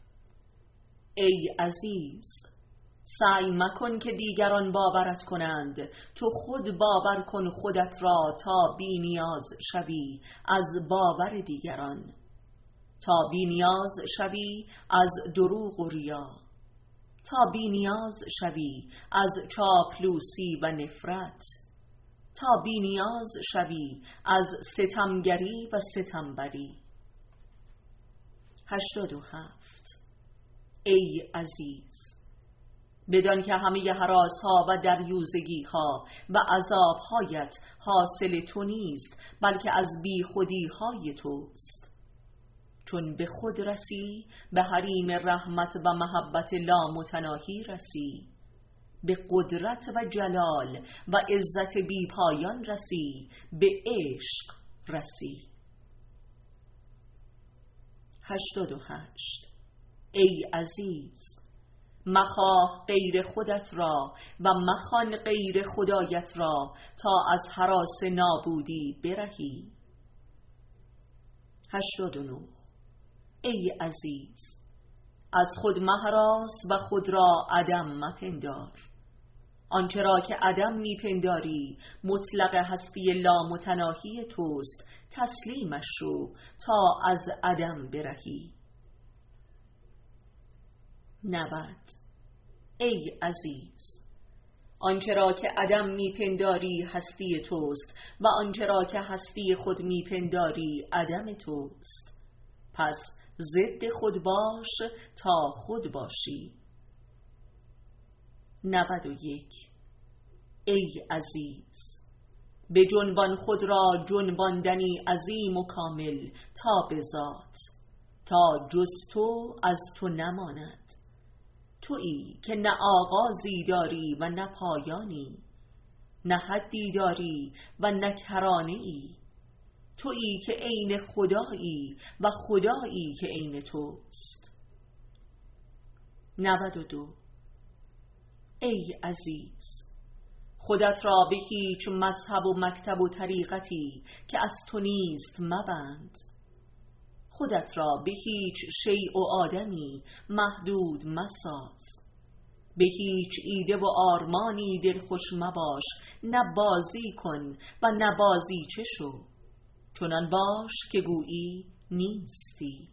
ای عزیز، سعی مکن که دیگران باورت کنند، تو خود باور کن خودت را تا بی نیاز شوی از باور دیگران، تا بی نیاز شوی از دروغ و ریا، تا بی نیاز شوی از چاپلوسی و نفرت، تا بی نیاز شوی از ستمگری و ستمبری. هشتاد و هفت. ای عزیز، بدان که همه هراس‌ها و دریوزگی‌ها و عذاب‌هایت حاصل تو نیست، بلکه از بی خودی‌های توست. چون به خود رسی به حریم رحمت و محبت لامتناهی رسی، به قدرت و جلال و عزت بی پایان رسی، به عشق رسی. هشتاد و هشت. ای عزیز، مخواه غیر خودت را و مخوان غیر خدایت را تا از هراس نابودی برهی. هشتاد و نه. ای عزیز، از خود مهراس و خود را عدم مپندار. آنچه را که عدم میپنداری مطلق هستی لامتناهی توست، تسلیمش شو تا از عدم برهی. نود. ای عزیز، آنچه را که عدم میپنداری هستی توست و آنچه را که هستی خود میپنداری عدم توست، پس ضد خود باش تا خود باشی. نود و یک. ای عزیز، به جنبان خود را جنباندنی عظیم و کامل تا به ذات، تا جز تو از تو نماند. تویی که نه آغازی داری و نه پایانی، نه حدی داری و نه کرانه‌ای. تویی که عین خدایی و خدایی که عین توست. نود و دو. ای عزیز، خودت را به هیچ مذهب و مکتب و طریقتی که از تو نیست مبند. خودت را به هیچ شیء و آدمی محدود مساز. به هیچ ایده و آرمانی دلخوش مباش، نه بازی کن و نه بازیچه شو. چنان باش که گویی نیستی.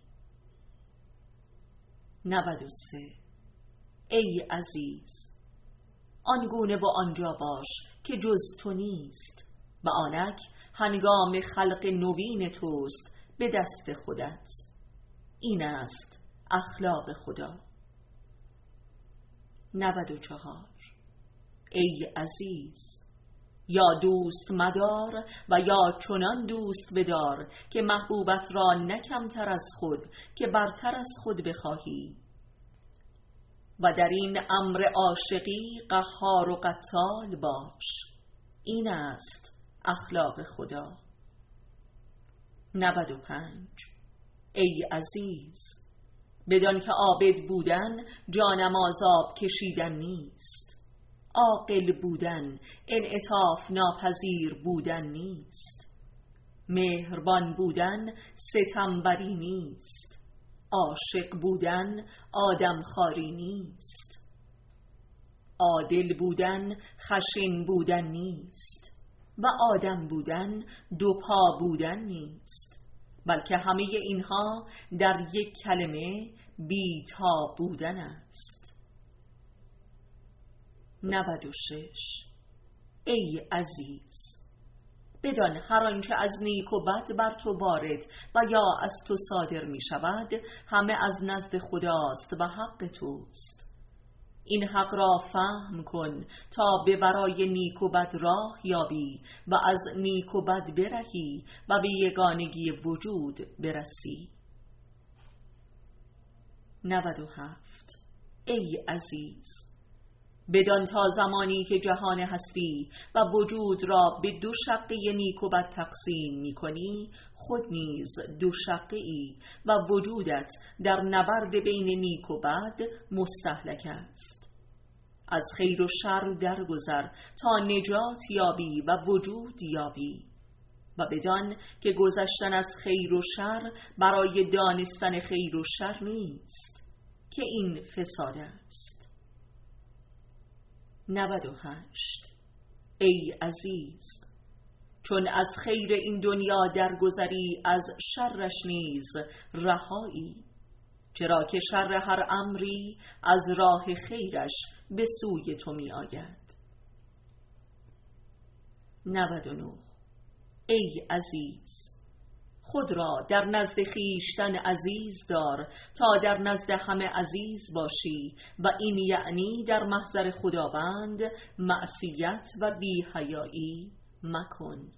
نود و سه. ای عزیز، آنگونه و آنجا باش که جز تو نیست و آنک هنگام خلق نوین توست به دست خودت. این است اخلاق خدا. نود و چهار. ای عزیز، یا دوست مدار و یا چنان دوست بدار که محبوبت را نه کمتر از خود که برتر از خود بخواهی. و در این امر عاشقی قهار و قتال باش. این است اخلاق خدا. نود و پنج. ای عزیز، بدان که عابد بودن جانم آب کشیدن نیست، عاقل بودن انعطاف ناپذیر بودن نیست، مهربان بودن ستمبری نیست، عاشق بودن آدمخواری نیست، عادل بودن خشن بودن نیست و آدم بودن دو پا بودن نیست، بلکه همه اینها در یک کلمه بی تا بودن است. نود و شش. ای عزیز، بدان هر آنچه از نیک و بد بر تو وارد و یا از تو صادر می شود همه از نزد خداست و حق توست. این حق را فهم کن تا به برای نیک و بد راه یابی و از نیک و بد برهی و به یگانگی وجود برسی. نود و هفت. ای عزیز، بدان تا زمانی که جهان هستی و وجود را به دو شقه نیک و بد تقسیم می کنی، خود نیز دو شقه ای و وجودت در نبرد بین نیک و بد مستهلک است. از خیر و شر درگذر تا نجات یابی و وجود یابی و بدان که گذشتن از خیر و شر برای دانستن خیر و شر نیست که این فساد است. نود و هشت. ای عزیز، چون از خیر این دنیا درگذری از شرش نیز رهایی، چرا که شر هر امری از راه خیرش به سوی تو می آید. نود و نه. ای عزیز، خود را در نزد خیشتن عزیز دار تا در نزد همه عزیز باشی و این یعنی در محضر خداوند معصیت و بی‌حیایی مکن.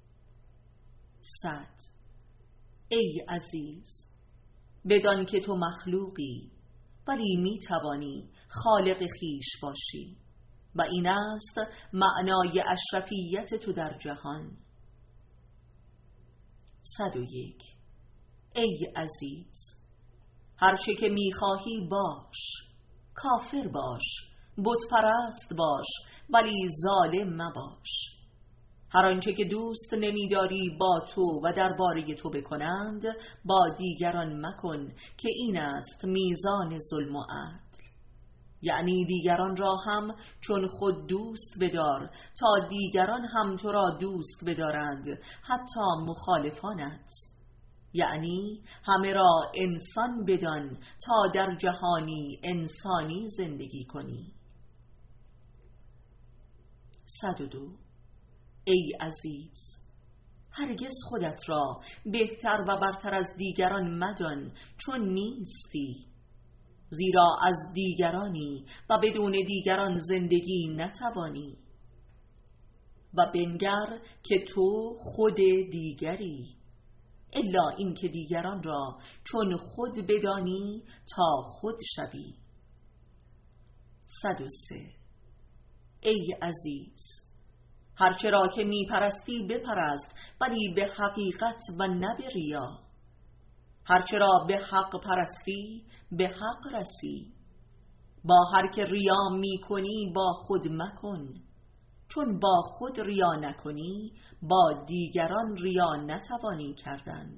صد. ای عزیز، بدان که تو مخلوقی ولی می توانی خالق خیش باشی و این است معنای اشرفیت تو در جهان. صد و یک. ای عزیز، هرچه که می خواهی باش، کافر باش، بت پرست باش ولی ظالم مباش. هر آنچه که دوست نمی‌داری با تو و درباره تو بکنند با دیگران مکن که این است میزان ظلم و عدل. یعنی دیگران را هم چون خود دوست بدار تا دیگران هم تو را دوست بدارند، حتی مخالفانت. یعنی همه را انسان بدان تا در جهانی انسانی زندگی کنی. صد و دو. ای عزیز، هرگز خودت را بهتر و برتر از دیگران مدان چون نیستی، زیرا از دیگرانی و بدون دیگران زندگی نتوانی. و بنگر که تو خود دیگری، الا این که دیگران را چون خود بدانی تا خود شوی. صد و سه. ای عزیز، هرچه را که می پرستی بپرست ولی به حقیقت و نه به ریا. هرچه را به حق پرستی به حق رسی. با هر که ریا می کنی با خود مکن، چون با خود ریا نکنی با دیگران ریا نتوانی کردن.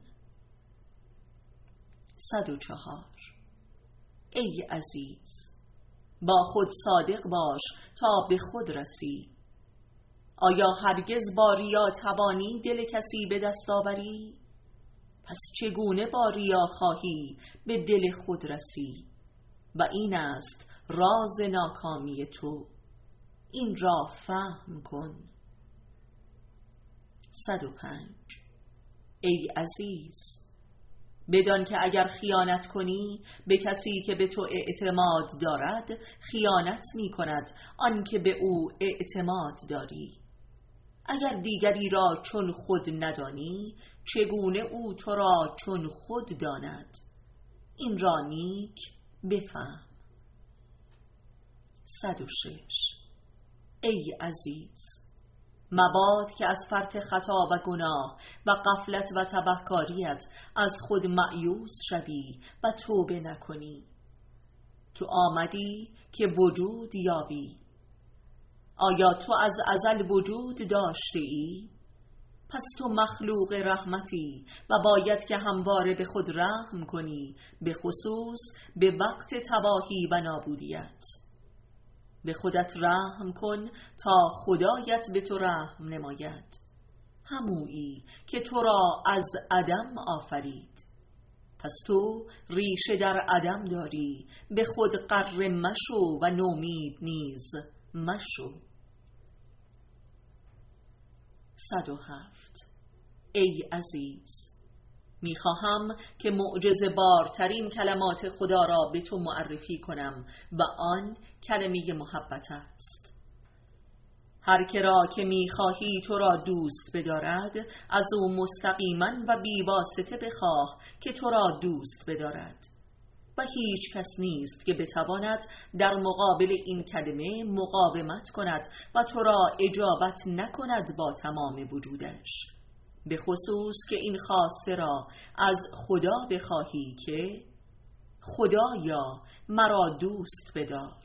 صد و چهار. ای عزیز، با خود صادق باش تا به خود رسی. آیا هرگز با ریا توانی دل کسی به دست آوری؟ پس چگونه با ریا خواهی به دل خود رسی؟ و این است راز ناکامی تو. این را فهم کن. صد و پنج. ای عزیز، بدان که اگر خیانت کنی به کسی که به تو اعتماد دارد، خیانت می کند آن که به او اعتماد داری. اگر دیگری را چون خود ندانی، چگونه او تو را چون خود داند؟ این را نیک بفهم. صد و شش. ای عزیز، مباد که از فرط خطا و گناه و غفلت و تبهکاریت از خود مایوس شوی و توبه نکنی. تو آمدی که وجود یابی. آیا تو از ازل وجود داشته ای؟ پس تو مخلوق رحمتی و باید که همواره به خود رحم کنی، به خصوص به وقت تباهی و نابودیت. به خودت رحم کن تا خدایت به تو رحم نماید، همویی که تو را از عدم آفرید. پس تو ریشه در عدم داری، به خود غره مشو و نومید نیز مشو. صد و هفت. ای عزیز، میخواهم که معجزه بارترین کلمات خدا را به تو معرفی کنم و آن کلمه محبت است. هر که را که میخواهی تو را دوست بدارد، از او مستقیما و بیواسطه بخواه که تو را دوست بدارد، و هیچ کس نیست که بتواند در مقابل این کلمه مقاومت کند و تو را اجابت نکند با تمام وجودش، به خصوص که این خواسته را از خدا بخواهی که خدایا مرا دوست بدار.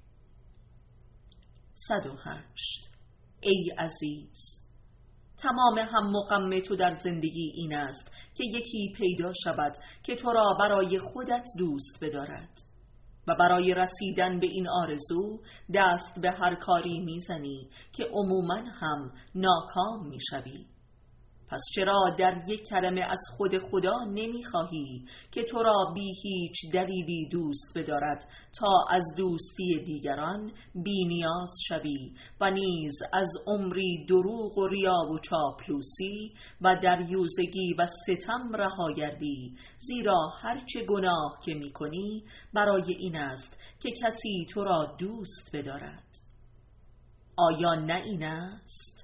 صد و هشت. ای عزیز، تمام هم و غم تو در زندگی این است که یکی پیدا شود که تو را برای خودت دوست بدارد، و برای رسیدن به این آرزو دست به هر کاری میزنی که عموماً هم ناکام میشوی. پس چرا در یک کلمه از خود خدا نمیخواهی که تو را بی هیچ دلیلی دوست بدارد تا از دوستی دیگران بی نیاز شوی و نیز از عمری دروغ و ریا و چاپلوسی و دریوزگی و ستم رها گردی؟ زیرا هرچه گناه که میکنی برای این است که کسی تو را دوست بدارد. آیا نه این است؟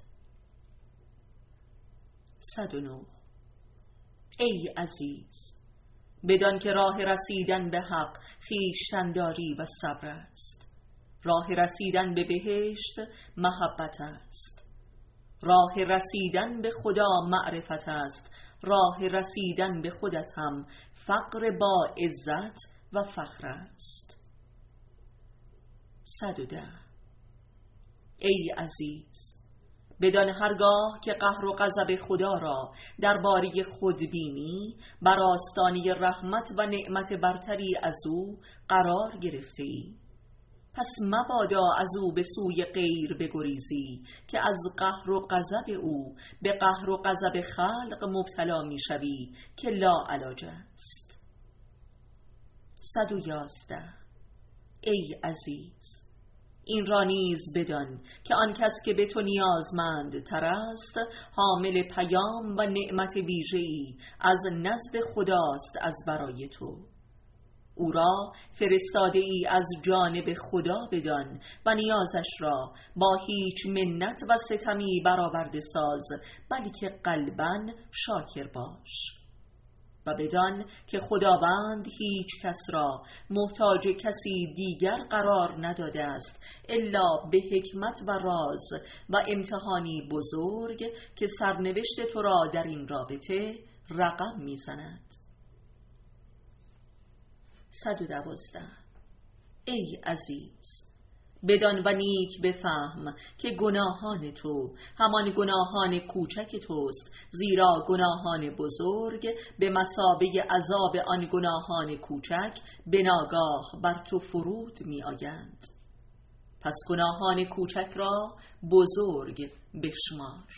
صد و نه. ای عزیز، بدان که راه رسیدن به حق خویشتن‌داری و صبر است. راه رسیدن به بهشت محبت است. راه رسیدن به خدا معرفت است. راه رسیدن به خودت هم فقر با عزت و فخر است. صد و ده. ای عزیز، بدان هرگاه که قهر و غضب خدا را درباره خود بینی، بر آستانه رحمت و نعمت برتری از او قرار گرفته ای. پس مبادا از او به سوی غیر بگریزی که از قهر و غضب او به قهر و غضب خلق مبتلا می شوی که لا علاج است. صد و یازده. ای عزیز، این را نیز بدان که آن کس که به تو نیازمند تر است، حامل پیام و نعمت ویژه‌ای از نزد خداست از برای تو. او را فرستاده ای از جانب خدا بدان و نیازش را با هیچ منت و ستمی برآورده ساز، بلکه قلباً شاکر باش. و بدان که خداوند هیچ کس را محتاج کسی دیگر قرار نداده است الا به حکمت و راز و امتحانی بزرگ که سرنوشت تو را در این رابطه رقم میزند. صد و دوازده. ای عزیز، بدان و نیک بفهم که گناهان تو همان گناهان کوچک توست، زیرا گناهان بزرگ به مثابه عذاب آن گناهان کوچک به ناگاه بر تو فرود می آیند. پس گناهان کوچک را بزرگ بشمار.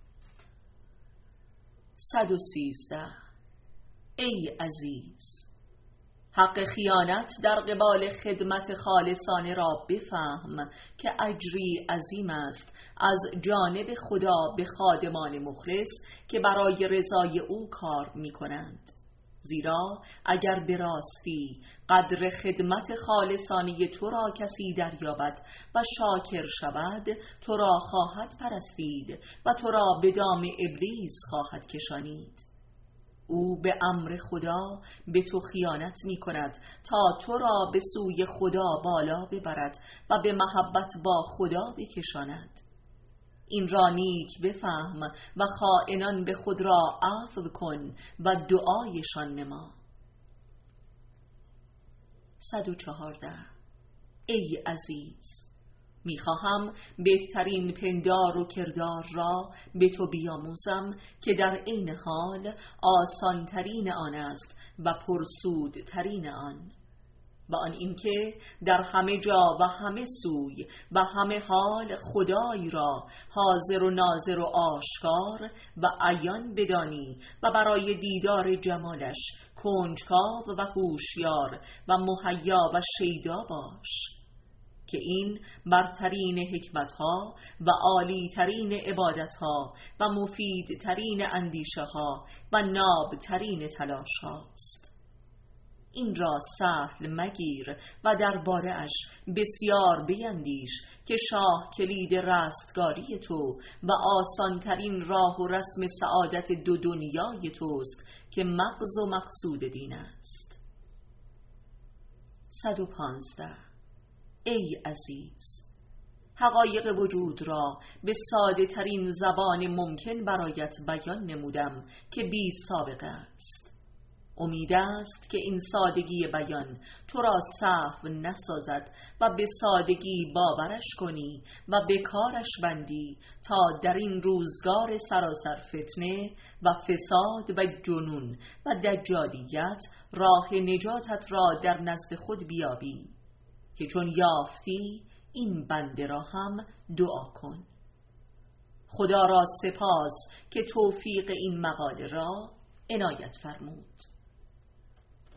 صد و سیزده. ای عزیز، حق خیانت در قبال خدمت خالصانه را بفهم که اجری عظیم است از جانب خدا به خادمان مخلص که برای رضای او کار می کنند. زیرا اگر به راستی قدر خدمت خالصانه تو را کسی دریابد و شاکر شود، تو را خواهد پرستید و تو را به دام ابلیس خواهد کشانید. او به امر خدا به تو خیانت می کند تا تو را به سوی خدا بالا ببرد و به محبت با خدا بکشاند. این را نیک بفهم و خائنان به خود را عفو کن و دعایشان نما. صد و چهارده. ای عزیز، میخواهم بهترین پندار و کردار را به تو بیاموزم که در عین حال آسانترین آن است و پرسودترین آن، و آن اینکه در همه جا و همه سوی و همه حال خدای را حاضر و ناظر و آشکار و عیان بدانی و برای دیدار جمالش کنجکاو و هوشیار و مهیا و شیدا باش، که این برترین حکمتها و عالیترین عبادتها و مفیدترین اندیشهها و نابترین تلاشهاست. این را سهل مگیر و درباره اش بسیار بیندیش که شاه کلید رستگاری تو و آسانترین راه و رسم سعادت دو دنیای توست که مغز و مقصود دین است. صد و پانزده. ای عزیز، حقایق وجود را به ساده ترین زبان ممکن برایت بیان نمودم که بی سابقه است. امید است که این سادگی بیان تو را سهو نسازد و به سادگی باورش کنی و به کارش بندی تا در این روزگار سراسر فتنه و فساد و جنون و دجالیت راه نجاتت را در نزد خود بیابی، که چون یافتی این بنده را هم دعا کن. خدا را سپاس که توفیق این مقاله را عنایت فرمود.